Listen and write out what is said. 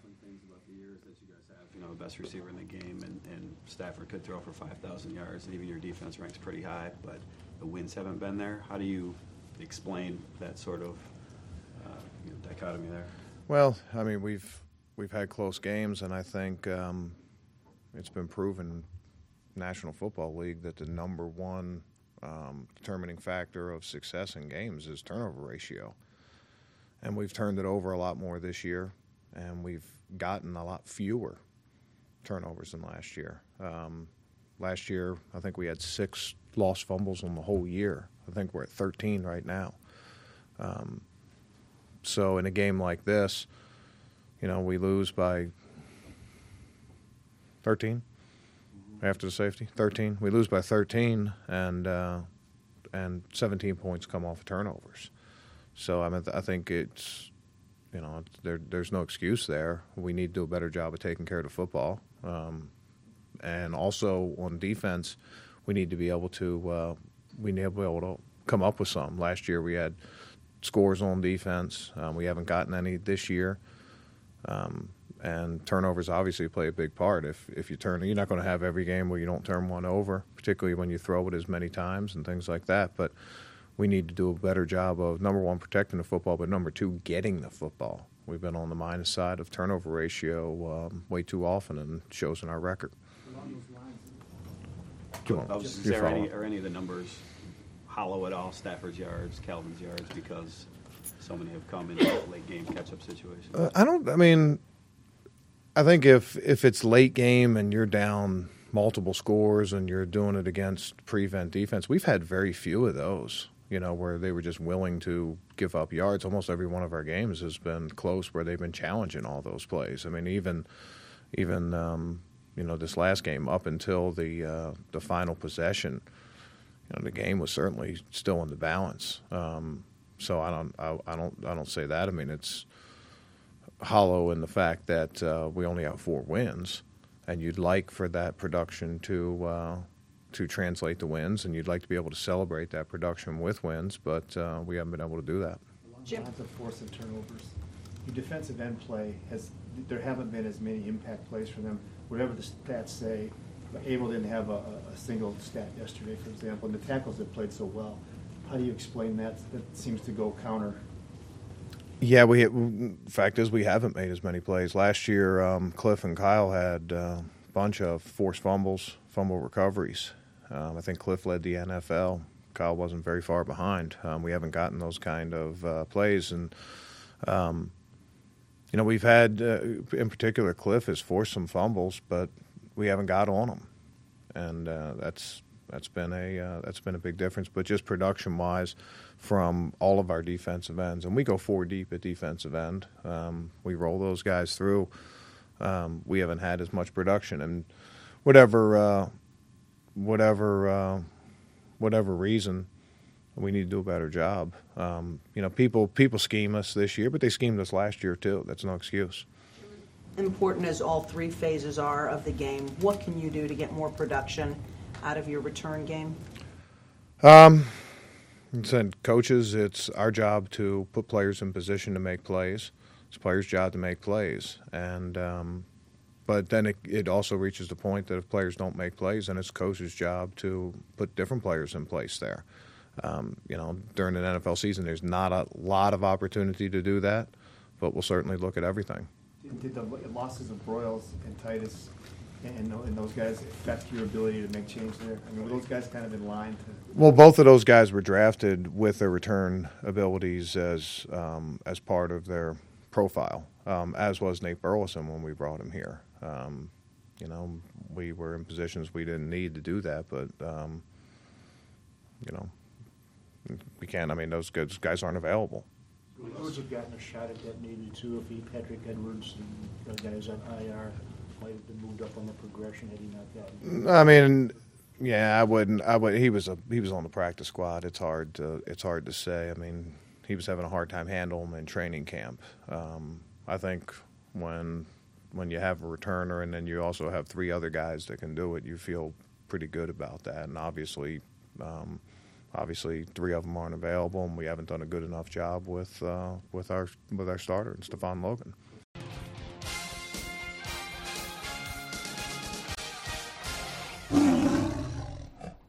laughing things about the years that you guys have. You know, the best receiver in the game, and Stafford could throw for 5,000 yards, and even your defense ranks pretty high, but the wins haven't been there. How do you explain that sort of dichotomy there? Well, I mean, we've had close games, and I think it's been proven National Football League that the number one determining factor of success in games is turnover ratio. And we've turned it over a lot more this year, and we've gotten a lot fewer turnovers than last year. Last year, I think we had 6 lost fumbles on the whole year. I think we're at 13 right now. So in a game like this, we lose by 13 after the safety. 13. We lose by 13, and 17 points come off of turnovers. So I think it's, there's no excuse there. We need to do a better job of taking care of the football, and also on defense, we need to be able to come up with some. Last year we had scores on defense. We haven't gotten any this year. And turnovers obviously play a big part. If you turn, you're not going to have every game where you don't turn one over, particularly when you throw it as many times and things like that. But we need to do a better job of, number one, protecting the football, but number two, getting the football. We've been on the minus side of turnover ratio way too often, and it shows in our record. Are any of the numbers hollow at all? Stafford's yards, Calvin's yards, because so many have come in late game catch-up situations? I think if it's late game and you're down multiple scores and you're doing it against prevent defense, we've had very few of those, where they were just willing to give up yards. Almost every one of our games has been close where they've been challenging all those plays. I mean, even this last game, up until the final possession, the game was certainly still in the balance. So I don't say that. I mean, it's hollow in the fact that we only have 4 wins, and you'd like for that production to translate to wins, and you'd like to be able to celebrate that production with wins, but we haven't been able to do that. Along the lines of force and turnovers, your defensive end play there haven't been as many impact plays for them. Whatever the stats say, Abel didn't have a single stat yesterday, for example, and the tackles have played so well. How do you explain that? That seems to go counter. Yeah, fact is we haven't made as many plays. Last year, Cliff and Kyle had a bunch of forced fumbles, fumble recoveries. I think Cliff led the NFL. Kyle wasn't very far behind. We haven't gotten those kind of plays. And, we've had, in particular, Cliff has forced some fumbles, but we haven't got on them. And that's been a big difference. But just production-wise, from all of our defensive ends, and we go 4 deep at defensive end. We roll those guys through. We haven't had as much production, and whatever reason, we need to do a better job. People scheme us this year, but they schemed us last year too. That's no excuse. Important as all 3 phases are of the game, what can you do to get more production out of your return game? Said coaches, it's our job to put players in position to make plays. It's players' job to make plays, and but then it also reaches the point that if players don't make plays, then it's coach's job to put different players in place there. During an NFL season, there's not a lot of opportunity to do that, but we'll certainly look at everything. Did the losses of Broyles and Titus and those guys affect your ability to make change there? I mean, were those guys kind of in line to? Well, both of those guys were drafted with their return abilities as part of their profile, as was Nate Burleson when we brought him here. We were in positions we didn't need to do that, but we can't. I mean, those guys aren't available. Would have gotten a shot at that maybe too if Patrick Edwards and the guys on IR might have been moved up on the progression had he not gotten. I mean, yeah, I wouldn't. He was on the practice squad. It's hard to say. I mean, he was having a hard time handling him in training camp. I think when you have a returner and then you also have 3 other guys that can do it, you feel pretty good about that. And obviously 3 of them aren't available, and we haven't done a good enough job with our starter, Stephon Logan.